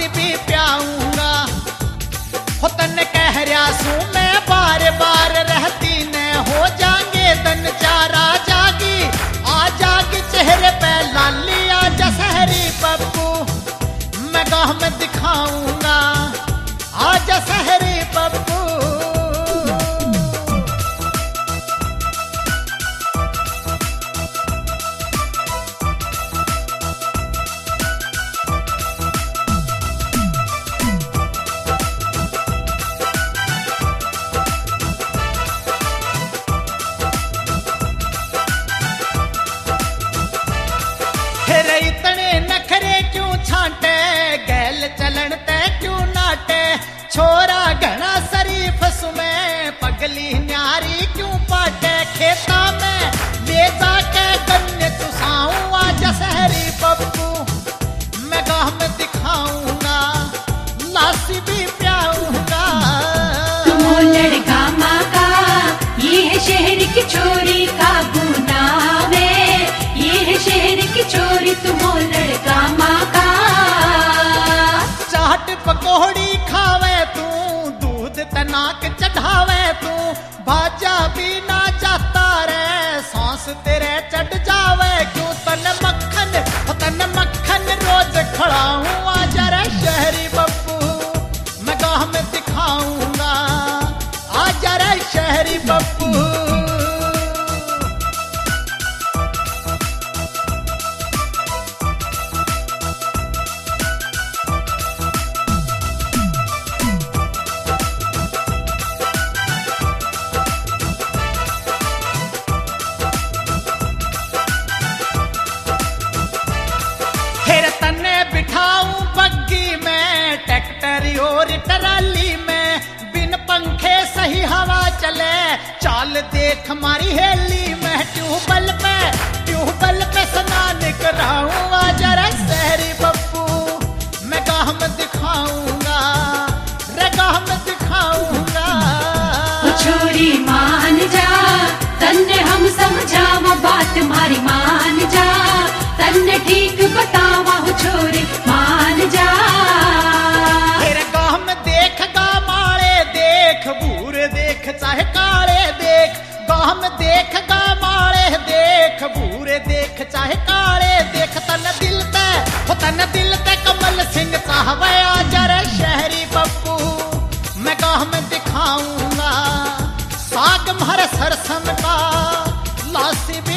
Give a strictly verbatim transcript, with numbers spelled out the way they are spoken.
लासी भी प्याऊंगा। हो तन कह रहा सू मैं बार बार रहती न हो जाएंगे तन चारा जागी आ जागी चेहरे पे लाली आजा सहरी पप्पू मैं गाँव में दिखाऊंगा आजा सहरी पप्पू। इतने नखरे क्यों छांटे गैल चलन ते क्यों नाटे छोरा घना शरीफ सुमे पगली न्यारी क्यों पाटे खेता में ले जाके गन्ने चुसाऊं आजा सहरी पप्पू मैं गाँव में दिखाऊंगा लासी भी प्याऊंगा। तुम हो लड़का माँ का ये है शहर की छोरी का गुनावे ये है शहर की छोरी तुम हो लड़का माँ का। चाट पकौड़ी खावे तू दूध तनाक चढ़ावे तू बाजा भी ना जाता रे सांस तेरे चढ़ जावे क्यों तन मक्खन तन मक्खन रोज खड़ाऊं आजा रे शहरी पप्पू मैं गाँव में दिखाऊंगा आजा रे शहरी पप्पू। बिठाऊं बग्गी में ट्रैक्टर और ट्राली में बिन पंखे सही हवा चले चाल देख हमारी हेली में ट्यूबवेल पे ट्यूबवेल पे स्नान कराऊं आजा रे शहरी पप्पू मैं गाँव में दिखाऊंगा रे गाँव में दिखाऊंगा। छोरी मान जा तन्ने हम समझावा बात मारी मान जा तन्ने ठीक बतावा छोरी मान जा। तेरे गाँव में देख गा माले देख बूरे देख चाहे काले देख गाँव में देख गा माले देख बूरे देख चाहे काले देख तन दिल ते हो तन दिल ते कमल सिंह चाहवे आजा रे शहरी पप्पू मैं गाँव में दिखाऊंगा साग मारे सरसम का लासी भी